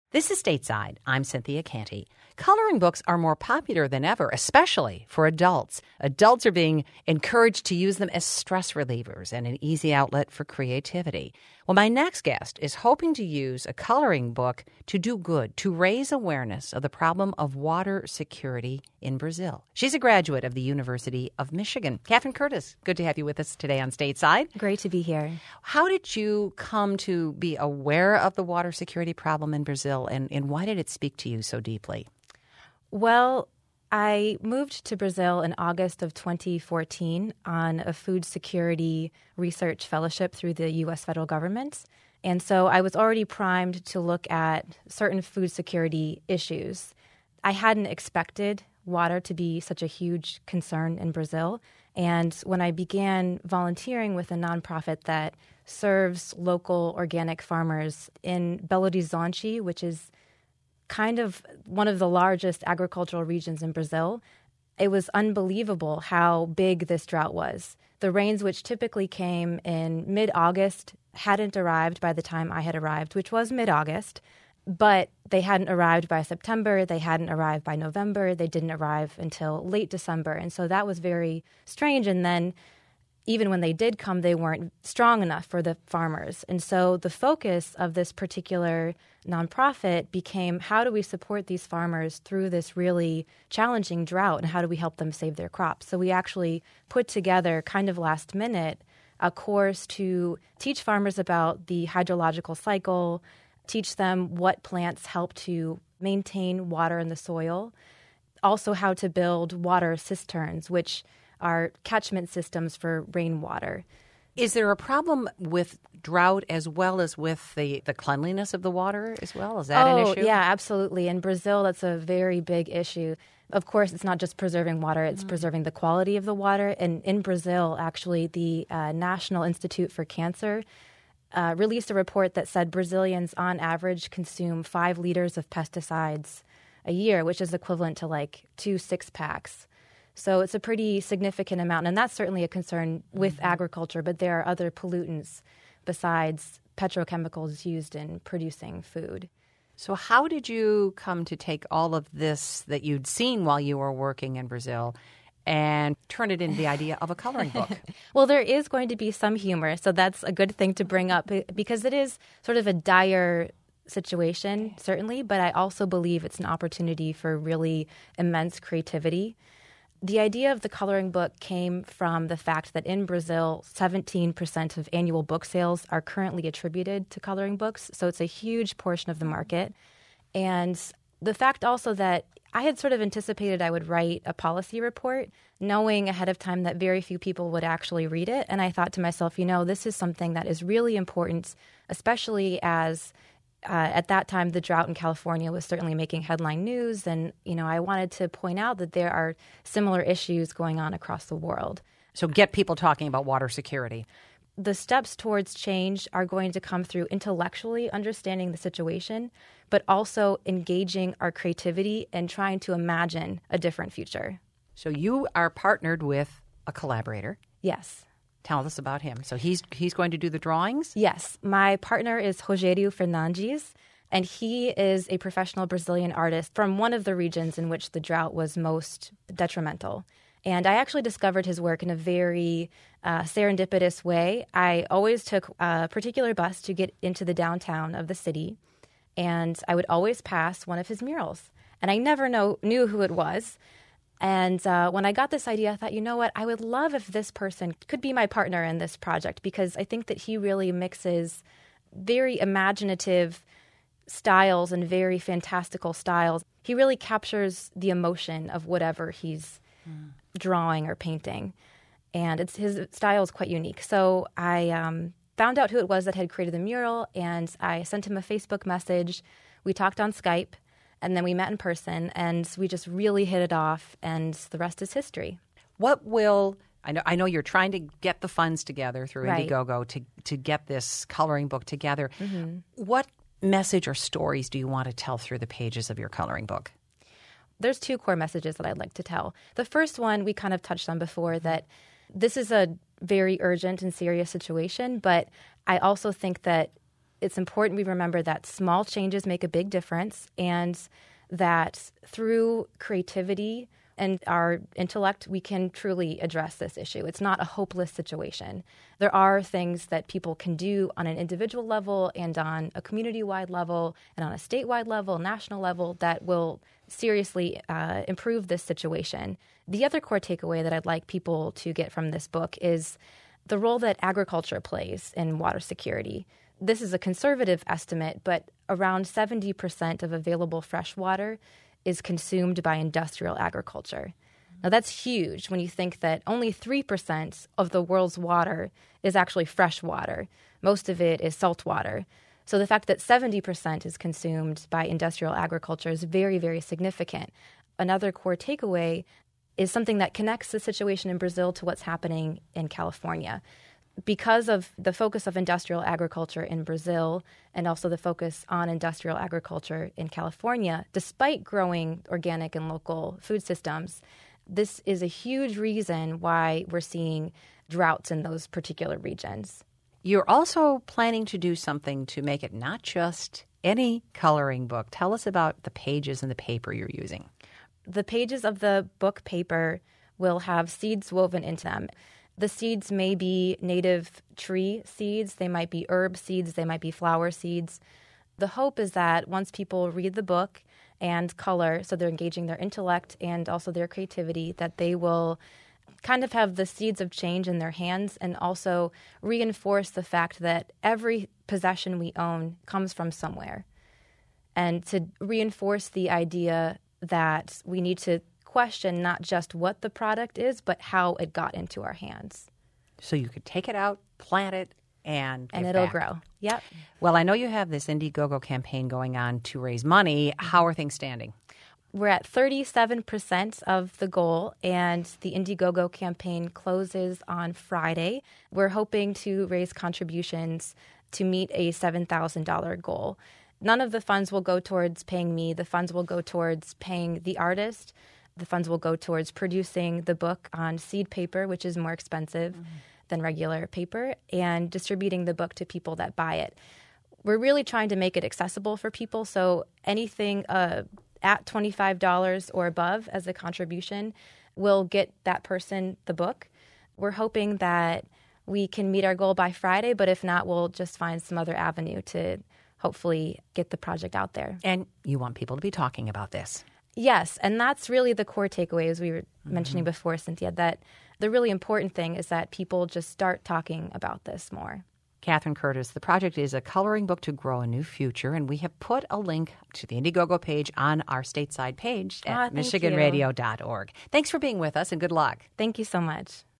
This is Stateside. I'm Cynthia Canty. Coloring books are more popular than ever, especially for adults. Adults are being encouraged to use them as stress relievers and an easy outlet for creativity. Well, my next guest is hoping to use a coloring book to do good, to raise awareness of the problem of water security in Brazil. She's a graduate of the University of Michigan. Catherine Curtis, good to have you with us today on Stateside. Great to be here. How did you come to be aware of the water security problem in Brazil, and why did it speak to you so deeply? Well, I moved to Brazil in August of 2014 on a food security research fellowship through the U.S. federal government. And so I was already primed to look at certain food security issues. I hadn't expected water to be such a huge concern in Brazil. And when I began volunteering with a nonprofit that serves local organic farmers in Belo Horizonte, which is kind of one of the largest agricultural regions in Brazil, it was unbelievable how big this drought was. The rains, which typically came in mid-August, hadn't arrived by the time I had arrived, which was mid-August, but they hadn't arrived by September, they hadn't arrived by November, they didn't arrive until late December. And so that was very strange. And then even when they did come, they weren't strong enough for the farmers. And so the focus of this particular nonprofit became, how do we support these farmers through this really challenging drought, and how do we help them save their crops? So we actually put together, kind of last minute, a course to teach farmers about the hydrological cycle, teach them what plants help to maintain water in the soil, also how to build water cisterns, which are catchment systems for rainwater. Is there a problem with drought as well as with the cleanliness of the water as well? Is that an issue? Oh, yeah, absolutely. In Brazil, that's a very big issue. Of course, it's not just preserving water, it's preserving the quality of the water. And in Brazil, actually, the National Institute for Cancer released a report that said Brazilians, on average, consume 5 liters of pesticides a year, which is equivalent to like 2 six-packs. So it's a pretty significant amount, and that's certainly a concern with agriculture, but there are other pollutants besides petrochemicals used in producing food. So how did you come to take all of this that you'd seen while you were working in Brazil and turn it into the idea of a coloring book? Well, there is going to be some humor, so that's a good thing to bring up, because it is sort of a dire situation, certainly, but I also believe it's an opportunity for really immense creativity. The idea of the coloring book came from the fact that in Brazil, 17% of annual book sales are currently attributed to coloring books. So it's a huge portion of the market. And the fact also that I had sort of anticipated I would write a policy report, knowing ahead of time that very few people would actually read it. And I thought to myself, this is something that is really important, especially as at that time, the drought in California was certainly making headline news. And, I wanted to point out that there are similar issues going on across the world. So get people talking about water security. The steps towards change are going to come through intellectually understanding the situation, but also engaging our creativity and trying to imagine a different future. So you are partnered with a collaborator. Yes. Tell us about him. So he's going to do the drawings? Yes. My partner is Rogério Fernandes, and he is a professional Brazilian artist from one of the regions in which the drought was most detrimental. And I actually discovered his work in a very serendipitous way. I always took a particular bus to get into the downtown of the city, and I would always pass one of his murals. And I never knew who it was. And when I got this idea, I thought, you know what, I would love if this person could be my partner in this project, because I think that he really mixes very imaginative styles and very fantastical styles. He really captures the emotion of whatever he's drawing or painting. And his style is quite unique. So I found out who it was that had created the mural, and I sent him a Facebook message. We talked on Skype. And then we met in person, and we just really hit it off, and the rest is history. I know you're trying to get the funds together through Right. Indiegogo to get this coloring book together. Mm-hmm. What message or stories do you want to tell through the pages of your coloring book? There's 2 core messages that I'd like to tell. The first one we kind of touched on before, that this is a very urgent and serious situation, but I also think that it's important we remember that small changes make a big difference, and that through creativity and our intellect, we can truly address this issue. It's not a hopeless situation. There are things that people can do on an individual level and on a community-wide level and on a statewide level, national level, that will seriously improve this situation. The other core takeaway that I'd like people to get from this book is the role that agriculture plays in water security. This is a conservative estimate, but around 70% of available fresh water is consumed by industrial agriculture. Now, that's huge when you think that only 3% of the world's water is actually fresh water. Most of it is salt water. So the fact that 70% is consumed by industrial agriculture is very, very significant. Another core takeaway is something that connects the situation in Brazil to what's happening in California. Because of the focus of industrial agriculture in Brazil and also the focus on industrial agriculture in California, despite growing organic and local food systems, this is a huge reason why we're seeing droughts in those particular regions. You're also planning to do something to make it not just any coloring book. Tell us about the pages in the paper you're using. The pages of the book paper will have seeds woven into them. The seeds may be native tree seeds, they might be herb seeds, they might be flower seeds. The hope is that once people read the book and color, so they're engaging their intellect and also their creativity, that they will kind of have the seeds of change in their hands and also reinforce the fact that every possession we own comes from somewhere. And to reinforce the idea that we need to question not just what the product is, but how it got into our hands. So you could take it out, plant it, and it'll back. grow. Yep. Well, I know you have this Indiegogo campaign going on to raise money. How are things standing? We're at 37% of the goal, and the Indiegogo campaign closes on Friday. We're hoping to raise contributions to meet a $7,000 goal. None of the funds will go towards paying me. The funds will go towards paying the artist. The funds will go towards producing the book on seed paper, which is more expensive than regular paper, and distributing the book to people that buy it. We're really trying to make it accessible for people, so anything at $25 or above as a contribution will get that person the book. We're hoping that we can meet our goal by Friday, but if not, we'll just find some other avenue to hopefully get the project out there. And you want people to be talking about this. Yes, and that's really the core takeaway, as we were mentioning before, Cynthia, that the really important thing is that people just start talking about this more. Catherine Curtis, the project is a coloring book to grow a new future, and we have put a link to the Indiegogo page on our stateside page at michiganradio.org. Thanks for being with us, and good luck. Thank you so much.